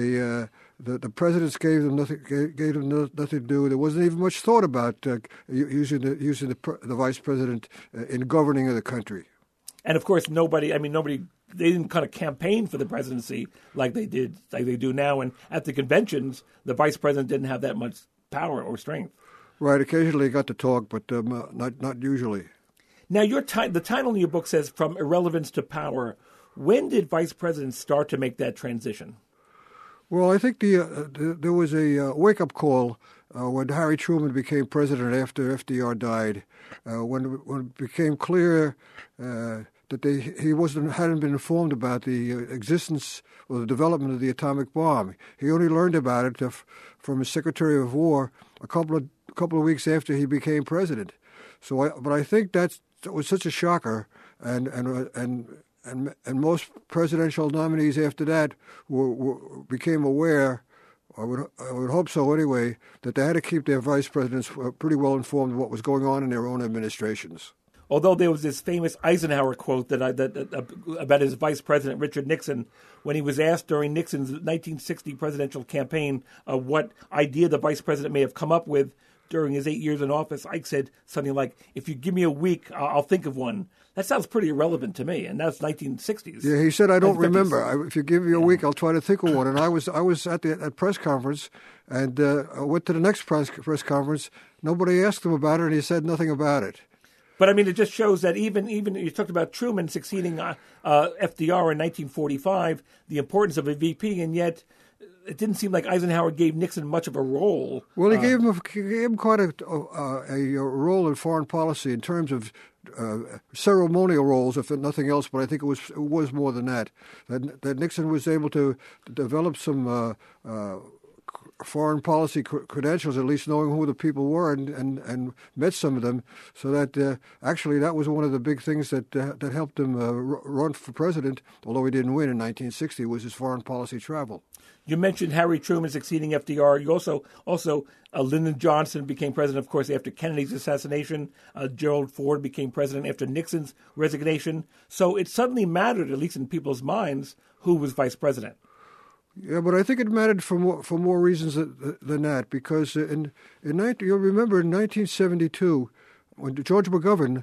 The presidents gave them nothing to do. There wasn't even much thought about using the vice president in governing the country. And of course, nobody. They didn't kind of campaign for the presidency like they do now. And at the conventions, the vice president didn't have that much power or strength. Right. Occasionally, he got to talk, but not usually. Now, the title in your book says "From Irrelevance to Power." When did vice presidents start to make that transition? Well, I think there was a wake-up call when Harry Truman became president after FDR died, when it became clear that he hadn't been informed about the existence or the development of the atomic bomb. He only learned about it from his Secretary of War a couple of weeks after he became president. But I think that was such a shocker, and most presidential nominees after that became aware, I would hope so anyway, that they had to keep their vice presidents pretty well informed of what was going on in their own administrations. Although there was this famous Eisenhower quote that about his vice president, Richard Nixon, when he was asked during Nixon's 1960 presidential campaign what idea the vice president may have come up with during his 8 years in office, Ike said something like, "If you give me a week, I'll think of one." That sounds pretty irrelevant to me, and that's 1960s. Yeah, he said, "I don't remember. If you give me a week, I'll try to think of one." And I was at the press conference, and I went to the next press conference. Nobody asked him about it, and he said nothing about it. But it just shows that even you talked about Truman succeeding FDR in 1945, the importance of a VP, and yet it didn't seem like Eisenhower gave Nixon much of a role. Well, he gave him quite a role in foreign policy in terms of ceremonial roles, if nothing else. But I think it was more than that. That Nixon was able to develop some foreign policy credentials, at least knowing who the people were, and met some of them. So that actually that was one of the big things that helped him run for president, although he didn't win in 1960, was his foreign policy travel. You mentioned Harry Truman succeeding FDR. You also Lyndon Johnson became president, of course, after Kennedy's assassination. Gerald Ford became president after Nixon's resignation. So it suddenly mattered, at least in people's minds, who was vice president. Yeah, but I think it mattered for more reasons than that, because you'll remember in 1972, when George McGovern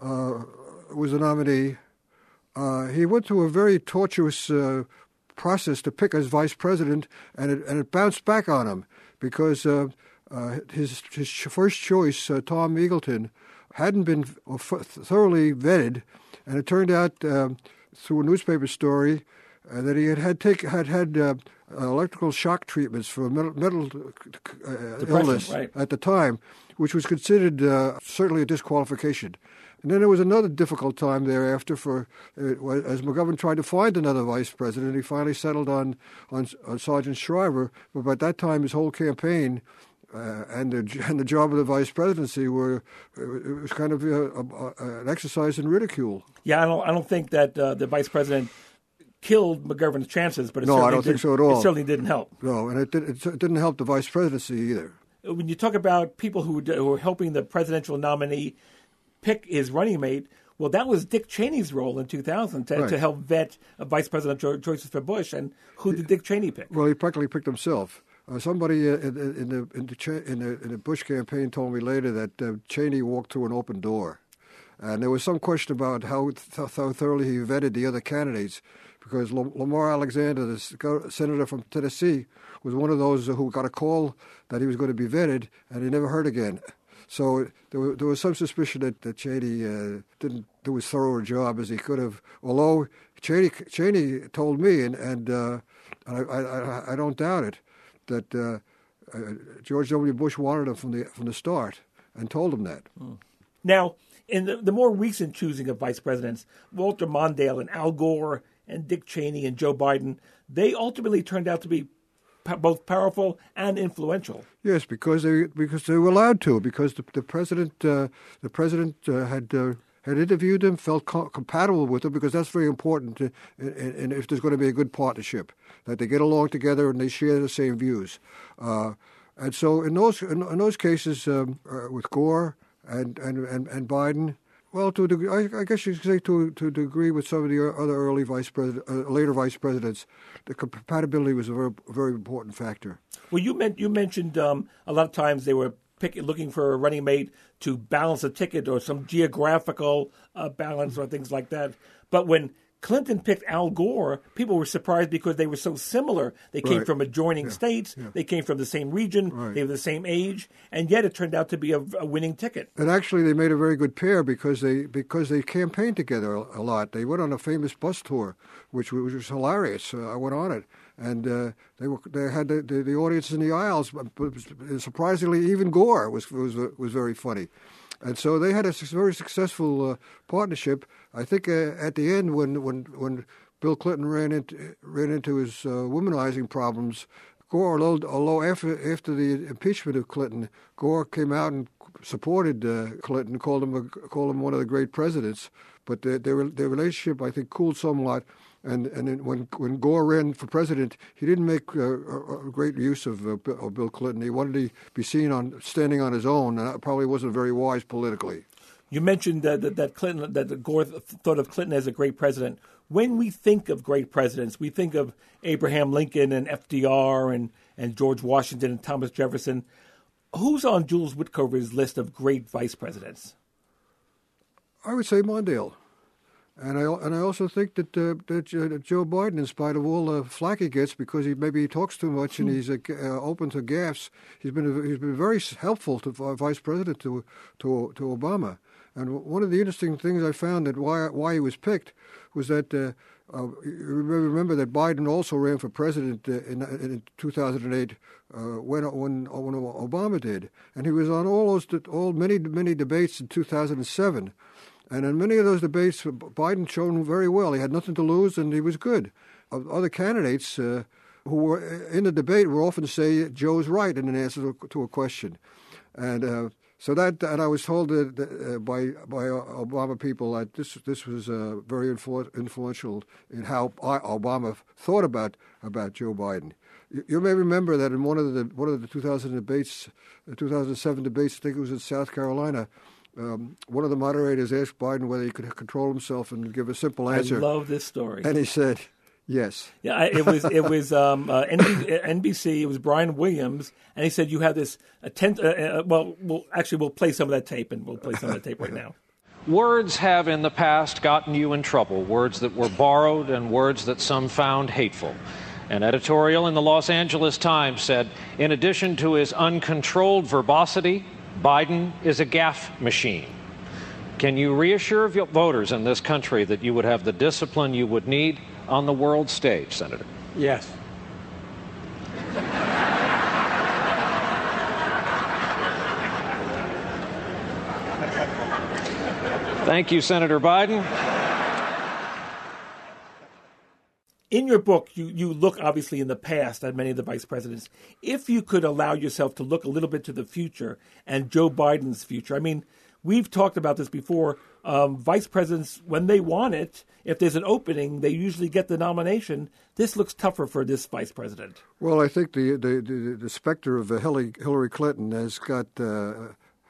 was the nominee, he went through a very tortuous process to pick as vice president, and it bounced back on him because his first choice, Tom Eagleton, hadn't been thoroughly vetted, and it turned out through a newspaper story that he had electrical shock treatments for mental illness at the time, which was considered certainly a disqualification. And then there was another difficult time thereafter as McGovern tried to find another vice president. He finally settled on Sergeant Shriver, but by that time his whole campaign and the job of the vice presidency it was kind of an exercise in ridicule. Yeah, I don't think that the vice president killed McGovern's chances, but I don't think so at all. It certainly didn't help. No, and it didn't help the vice presidency either. When you talk about people who were helping the presidential nominee, pick his running mate. Well, that was Dick Cheney's role in 2000 to help vet Vice President choices for Bush. And who did Dick Cheney pick? Well, he practically picked himself. Somebody in the Bush campaign told me later that Cheney walked through an open door. And there was some question about how thoroughly he vetted the other candidates, because Lamar Alexander, the senator from Tennessee, was one of those who got a call that he was going to be vetted, and he never heard again. So there was some suspicion that Cheney didn't do as thorough a job as he could have. Although Cheney told me, and I don't doubt it, that George W. Bush wanted him from the start and told him that. Now, in the more recent choosing of vice presidents, Walter Mondale and Al Gore and Dick Cheney and Joe Biden, they ultimately turned out to be both powerful and influential. Yes, because they were allowed to. Because the president had interviewed them, felt compatible with them, because that's very important. And if there's going to be a good partnership, that they get along together and they share the same views. And so in those cases with Gore and Biden, well, to a degree, I guess you could say to a degree with some of the other early later vice presidents, the compatibility was a very, very important factor. Well, you mentioned a lot of times they were looking for a running mate to balance a ticket or some geographical balance or things like that. But when Clinton picked Al Gore, people were surprised because they were so similar. They came from adjoining states. Yeah. They came from the same region. Right. They were the same age. And yet it turned out to be a winning ticket. And actually they made a very good pair because they campaigned together a lot. They went on a famous bus tour, which was hilarious. I went on it. And they had the audience in the aisles. But surprisingly, even Gore was very funny. And so they had a very successful partnership. I think at the end, when Bill Clinton ran into his womanizing problems, Gore, although after the impeachment of Clinton, Gore came out and supported Clinton, called him one of the great presidents. But their relationship, I think, cooled somewhat. And when Gore ran for president, he didn't make a great use of Bill Clinton. He wanted to be seen standing on his own, and that probably wasn't very wise politically. You mentioned that Gore thought of Clinton as a great president. When we think of great presidents, we think of Abraham Lincoln and FDR and George Washington and Thomas Jefferson. Who's on Jules Wickover's list of great vice presidents? I would say Mondale. And I also think that Joe Biden, in spite of all the flack he gets because he talks too much and he's open to gaffes, he's been very helpful to Vice President to Obama. And one of the interesting things I found that why he was picked was that you remember that Biden also ran for president in 2008 when Obama did, and he was on many debates in 2007. And in many of those debates, Biden showed very well. He had nothing to lose, and he was good. Other candidates who were in the debate would often say Joe's right in an answer to a question. And so that, and I was told by Obama people that this was very influential in how Obama thought about Joe Biden. You may remember that in one of the 2007 debates, I think it was in South Carolina. One of the moderators asked Biden whether he could control himself and give a simple answer. I love this story. And he said, yes. Yeah, it was NBC. It was Brian Williams, and he said, "You have this we'll play some of that tape, and we'll play some of that tape right now." Words have in the past gotten you in trouble. Words that were borrowed and words that some found hateful. An editorial in the Los Angeles Times said, in addition to his uncontrolled verbosity, Biden is a gaffe machine. Can you reassure voters in this country that you would have the discipline you would need on the world stage, Senator? Yes. Thank you, Senator Biden. In your book, you look obviously in the past at many of the vice presidents. If you could allow yourself to look a little bit to the future and Joe Biden's future, I mean, we've talked about this before. Vice presidents, when they want it, if there's an opening, they usually get the nomination. This looks tougher for this vice president. Well, I think the specter of Hillary Clinton has got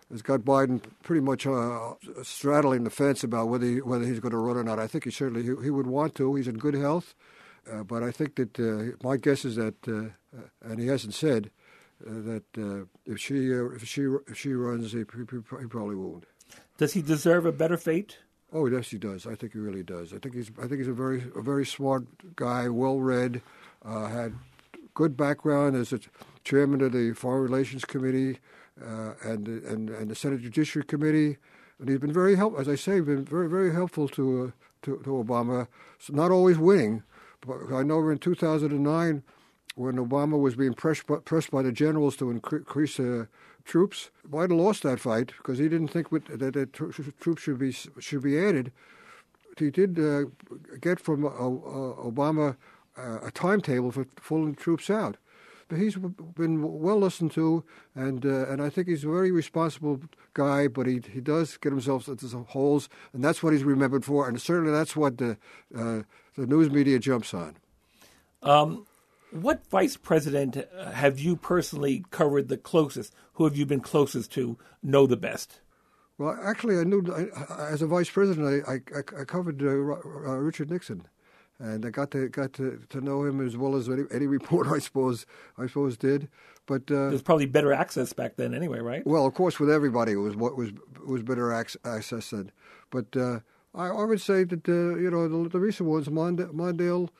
has got Biden pretty much straddling the fence about whether he's going to run or not. I think he would want to. He's in good health, but I think that my guess is that, and he hasn't said that if she runs, he probably won't. Does he deserve a better fate? Oh yes, he does. I think he really does. I think he's a very smart guy, well read, had good background as a chairman of the Foreign Relations Committee and the Senate Judiciary Committee, and he's been very helpful. As I say, been very helpful to Obama. So not always winning, but I know in 2009 when Obama was being pressed by the generals to increase troops, Biden lost that fight because he didn't think that troops should be added. He did get from Obama a timetable for pulling troops out. But he's been well listened to, and I think he's a very responsible guy. But he does get himself into some holes, and that's what he's remembered for. And certainly that's what the news media jumps on. What vice president have you personally covered the closest? Who have you been closest to, know the best? Well, actually, I knew as a vice president, I covered Richard Nixon, and I got to know him as well as any reporter I suppose did. But there's probably better access back then, anyway, right? Well, of course, with everybody, it was better access then. But I would say that the recent ones, Mondale.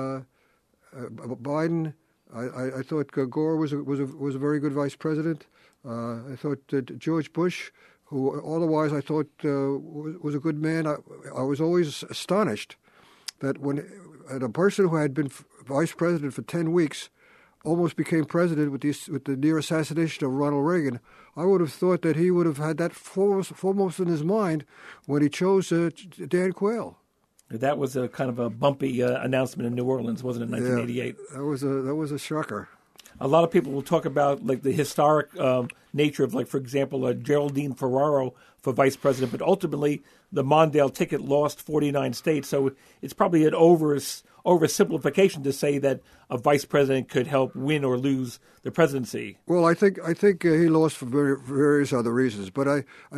Biden, I thought Gore was a very good vice president. I thought that George Bush, who otherwise I thought was a good man. I was always astonished that when a person who had been vice president for 10 weeks almost became president with the near assassination of Ronald Reagan, I would have thought that he would have had that foremost in his mind when he chose Dan Quayle. That was a kind of a bumpy announcement in New Orleans, wasn't it, in 1988? Yeah, that was a shocker. A lot of people will talk about like the historic nature of, like, for example, Geraldine Ferraro for vice president, but ultimately the Mondale ticket lost 49 states. So it's probably an oversimplification to say that a vice president could help win or lose the presidency. Well, I think he lost for various other reasons. But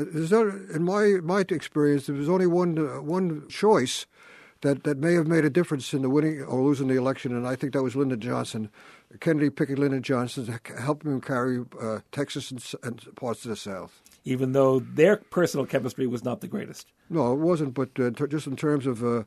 in my experience, there was only one choice that may have made a difference in the winning or losing the election, and I think that was Lyndon Johnson. Kennedy picking Lyndon Johnson, helping him carry Texas and parts of the South. Even though their personal chemistry was not the greatest. No, it wasn't, but just in terms of the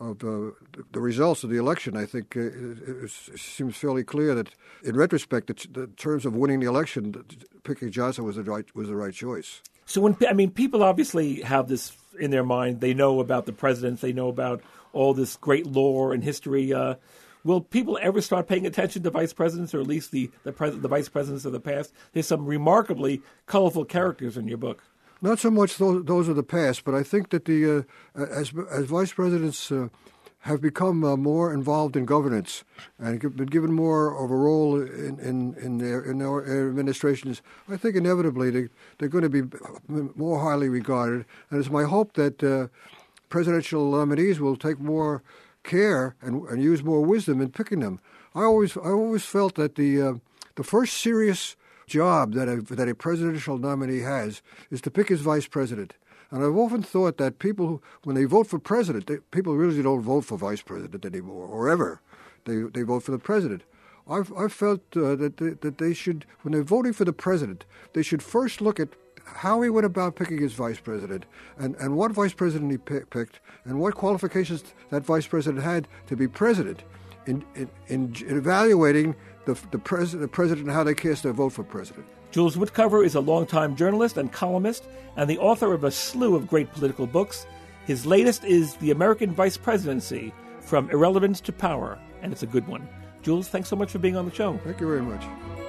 results of the election, I think it seems fairly clear that, in retrospect, in terms of winning the election, picking Johnson was the right choice. So people obviously have this in their mind. They know about the presidents. They know about all this great lore and history. Will people ever start paying attention to vice presidents, or at least the vice presidents of the past? There's some remarkably colorful characters in your book. Not so much those of the past, but I think that as vice presidents have become more involved in governance and been given more of a role in their administrations, I think inevitably they're going to be more highly regarded. And it's my hope that presidential nominees will take more care and use more wisdom in picking them. I always felt that the first serious job that a presidential nominee has is to pick his vice president. And I've often thought that people, when they vote for president, people really don't vote for vice president anymore, or ever. They vote for the president. I've felt that they should, when they're voting for the president, they should first look at how he went about picking his vice president and what vice president he picked and what qualifications that vice president had to be president in evaluating the president and how they cast their vote for president. Jules Witcover is a longtime journalist and columnist and the author of a slew of great political books. His latest is The American Vice Presidency, From Irrelevance to Power, and it's a good one. Jules, thanks so much for being on the show. Thank you very much.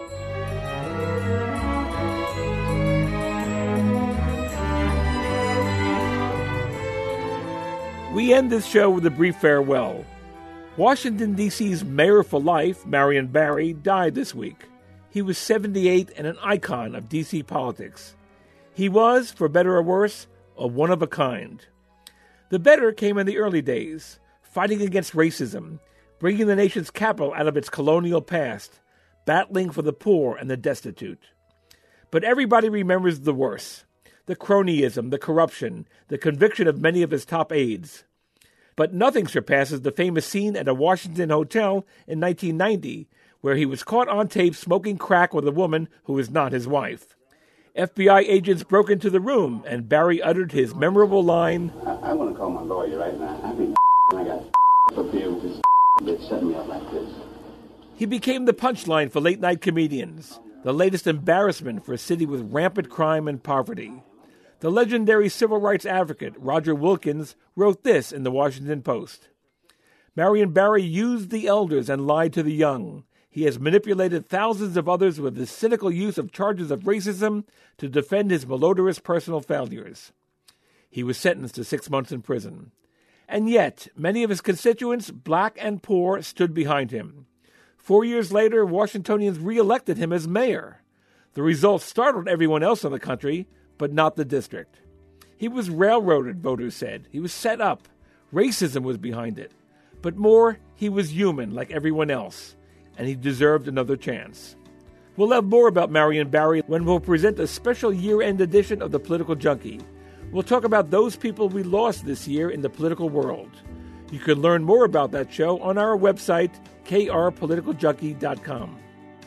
We end this show with a brief farewell. Washington, D.C.'s mayor for life, Marion Barry, died this week. He was 78 and an icon of D.C. politics. He was, for better or worse, a one-of-a-kind. The better came in the early days, fighting against racism, bringing the nation's capital out of its colonial past, battling for the poor and the destitute. But everybody remembers the worse, the cronyism, the corruption, the conviction of many of his top aides. But nothing surpasses the famous scene at a Washington hotel in 1990, where he was caught on tape smoking crack with a woman who was not his wife. FBI agents broke into the room, and Barry uttered his memorable line, I want to call my lawyer right now. I mean, I got for beer with this bitch setting me up like this. He became the punchline for late-night comedians, the latest embarrassment for a city with rampant crime and poverty. The legendary civil rights advocate Roger Wilkins wrote this in the Washington Post. Marion Barry used the elders and lied to the young. He has manipulated thousands of others with his cynical use of charges of racism to defend his malodorous personal failures. He was sentenced to 6 months in prison. And yet, many of his constituents, black and poor, stood behind him. 4 years later, Washingtonians re-elected him as mayor. The results startled everyone else in the country, but not the district. He was railroaded, voters said. He was set up. Racism was behind it. But more, he was human like everyone else, and he deserved another chance. We'll have more about Marion Barry when we'll present a special year-end edition of The Political Junkie. We'll talk about those people we lost this year in the political world. You can learn more about that show on our website, krpoliticaljunkie.com.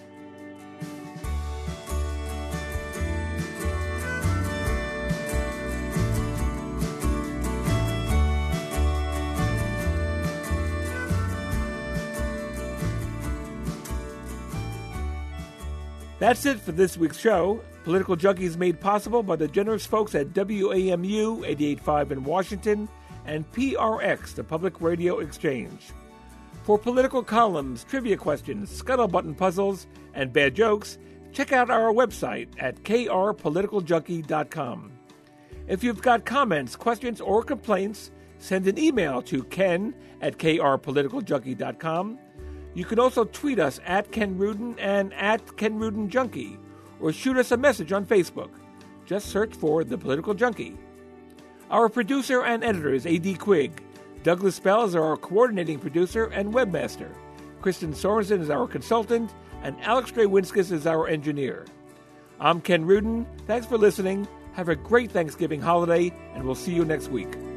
That's it for this week's show. Political Junkie is made possible by the generous folks at WAMU 88.5 in Washington and PRX, the Public Radio Exchange. For political columns, trivia questions, scuttlebutt puzzles, and bad jokes, check out our website at krpoliticaljunkie.com. If you've got comments, questions, or complaints, send an email to ken@krpoliticaljunkie.com. You can also tweet us at Ken Rudin and at Ken Rudin Junkie, or shoot us a message on Facebook. Just search for The Political Junkie. Our producer and editor is A.D. Quigg. Douglas Bell is our coordinating producer and webmaster. Kristen Sorensen is our consultant, and Alex Drewinskis is our engineer. I'm Ken Rudin. Thanks for listening. Have a great Thanksgiving holiday, and we'll see you next week.